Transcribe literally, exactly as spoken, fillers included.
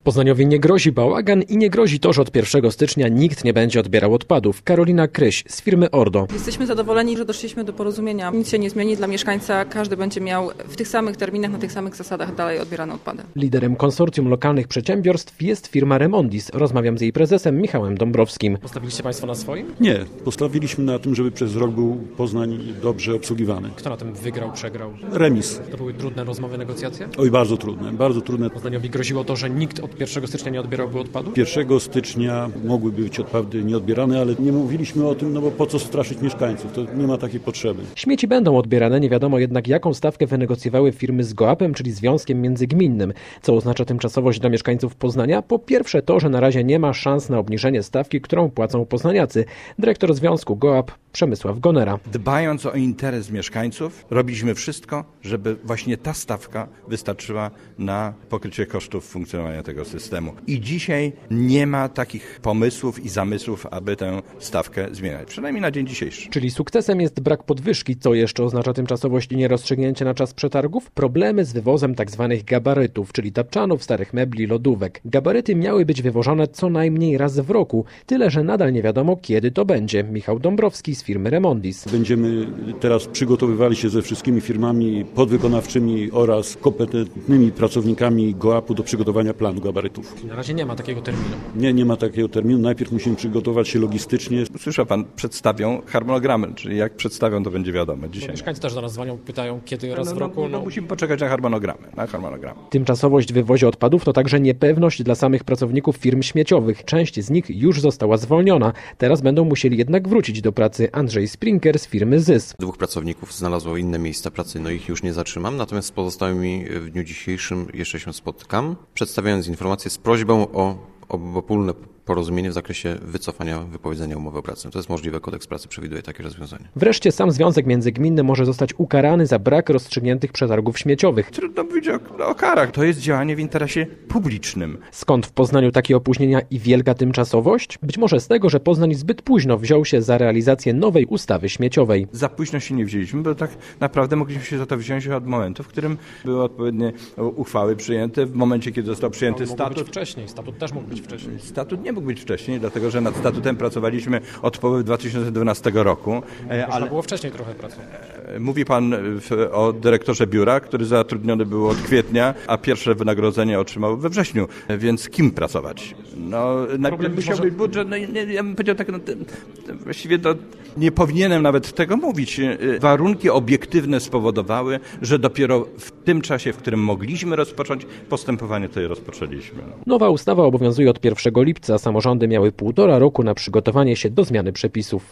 Poznaniowi nie grozi bałagan i nie grozi to, że od pierwszego stycznia nikt nie będzie odbierał odpadów. Karolina Kryś z firmy Ordo. Jesteśmy zadowoleni, że doszliśmy do porozumienia. Nic się nie zmieni dla mieszkańca. Każdy będzie miał w tych samych terminach, na tych samych zasadach dalej odbierane odpady. Liderem konsorcjum lokalnych przedsiębiorstw jest firma Remondis. Rozmawiam z jej prezesem Michałem Dąbrowskim. Postawiliście Państwo na swoim? Nie. Postawiliśmy na tym, żeby przez rok był Poznań dobrze obsługiwany. Kto na tym wygrał, przegrał? Remis. To były trudne rozmowy, negocjacje? Oj, bardzo trudne, bardzo trudne. Poznaniowi groziło to, że nikt od pierwszego stycznia nie odbierałby odpadów? pierwszego stycznia mogłyby być odpady nieodbierane, ale nie mówiliśmy o tym, no bo po co straszyć mieszkańców? To nie ma takiej potrzeby. Śmieci będą odbierane, nie wiadomo jednak jaką stawkę wynegocjowały firmy z GOAP-em, czyli Związkiem Międzygminnym. Co oznacza tymczasowość dla mieszkańców Poznania? Po pierwsze to, że na razie nie ma szans na obniżenie stawki, którą płacą poznaniacy. Dyrektor Związku GOAP Przemysław Gonera. Dbając o interes mieszkańców, robiliśmy wszystko, żeby właśnie ta stawka wystarczyła na pokrycie kosztów funkcjonowania tego systemu. I dzisiaj nie ma takich pomysłów i zamysłów, aby tę stawkę zmieniać. Przynajmniej na dzień dzisiejszy. Czyli sukcesem jest brak podwyżki. Co jeszcze oznacza tymczasowość i nierozstrzygnięcie na czas przetargów? Problemy z wywozem tzw. gabarytów, czyli tapczanów, starych mebli, lodówek. Gabaryty miały być wywożone co najmniej raz w roku. Tyle, że nadal nie wiadomo, kiedy to będzie. Michał Dąbrowski z firmy Remondis. Będziemy teraz przygotowywali się ze wszystkimi firmami podwykonawczymi oraz kompetentnymi pracownikami GOAP-u do przygotowania planu gabarytów. Na razie nie ma takiego terminu. Nie, nie ma takiego terminu. Najpierw musimy przygotować się logistycznie. Słyszał pan, przedstawią harmonogramy, czyli jak przedstawią, to będzie wiadomo dzisiaj. Bo mieszkańcy też do nas dzwonią, pytają, kiedy raz no, w roku. No, no, no musimy poczekać na harmonogramy, na harmonogramy. Tymczasowość w wywozie odpadów to także niepewność dla samych pracowników firm śmieciowych. Część z nich już została zwolniona. Teraz będą musieli jednak wrócić do pracy. Andrzej Sprinker z firmy ZYS. Dwóch pracowników znalazło inne miejsca pracy, no ich już nie zatrzymam, natomiast z pozostałymi w dniu dzisiejszym jeszcze się spotkam, przedstawiając informację z prośbą o obopólne porozumienie w zakresie wycofania wypowiedzenia umowy o pracę. To jest możliwe, kodeks pracy przewiduje takie rozwiązanie. Wreszcie sam Związek Międzygminny może zostać ukarany za brak rozstrzygniętych przetargów śmieciowych. Trudno mówić o, o karach. To jest działanie w interesie publicznym. Skąd w Poznaniu takie opóźnienia i wielka tymczasowość? Być może z tego, że Poznań zbyt późno wziął się za realizację nowej ustawy śmieciowej. Za późno się nie wzięliśmy, bo tak naprawdę mogliśmy się za to wziąć od momentu, w którym były odpowiednie uchwały przyjęte, w momencie, kiedy został przyjęty statut. statut. Mógł być wcześniej, statut też mógł być wcześniej. Statut nie mógł być wcześniej, dlatego że nad statutem pracowaliśmy od połowy dwa tysiące dwunastego roku. Ale było wcześniej trochę pracy. Mówi pan w, o dyrektorze biura, który zatrudniony był od kwietnia, a pierwsze wynagrodzenie otrzymał we wrześniu. Więc kim pracować? No, najpierw musiał być budżet, no, nie, ja bym powiedział tak, no, to, to właściwie to nie powinienem nawet tego mówić. Warunki obiektywne spowodowały, że dopiero w tym czasie, w którym mogliśmy rozpocząć postępowanie, to je rozpoczęliśmy. Nowa ustawa obowiązuje od pierwszego lipca. Samorządy miały półtora roku na przygotowanie się do zmiany przepisów.